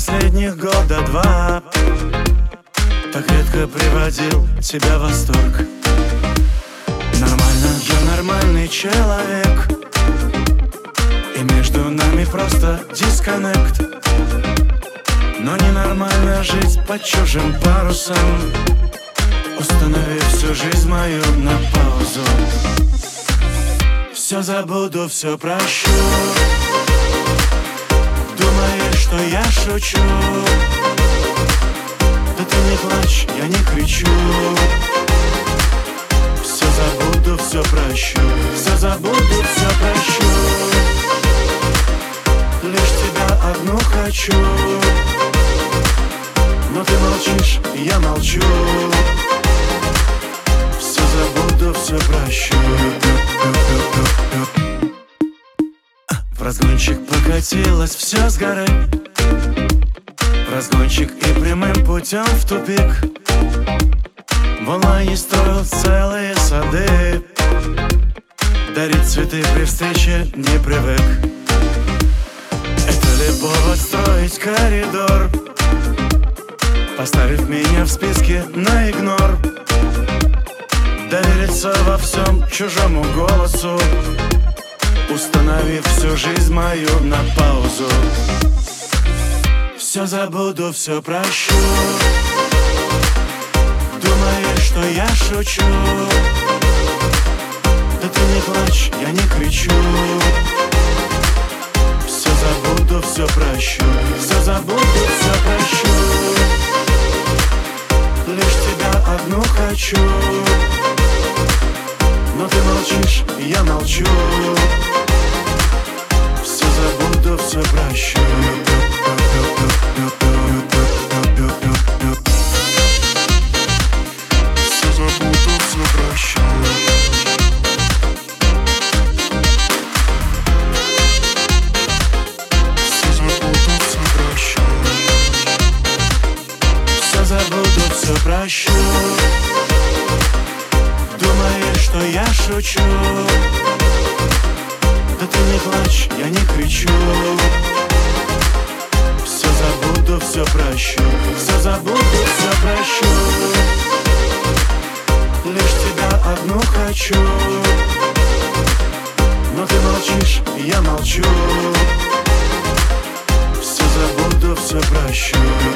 последних года два так редко приводил тебя в восторг. Нормально, я нормальный человек, и между нами просто дисконнект. Но ненормально жить под чужим парусом, установив всю жизнь мою на паузу. Все забуду, все прощу. Думаешь, что я шучу? Да ты не плачь, я не кричу. Все забуду, все прощу. Все забуду, все прощу. Лишь тебя одну хочу. Но ты молчишь, и я молчу. Все забуду, все прощу. В разгончик покатилось все с горы, в разгончик и прямым путем в тупик. В онлайне строил целые сады, дарить цветы при встрече не привык. Это ли повод строить коридор, поставив меня в списке на игнор? Довериться во всем чужому голосу, установив всю жизнь мою на паузу. Все забуду, все прощу. Думаешь, что я шучу? Да ты не плачь, я не кричу. Все забуду, все прощу. Все забуду, все прощу. Лишь тебя одну хочу. Но ты молчишь, и я молчу. Все забуду, все прощу. Все забуду, все прощу. Все забуду, все прощу. Все забуду, все прощу. Думаешь, что я шучу? Да ты не плачь, я не кричу. Все забуду, все прощу. Все забуду, все прощу. Лишь тебя одну хочу. Но ты молчишь, и я молчу. Все забуду, все прощу.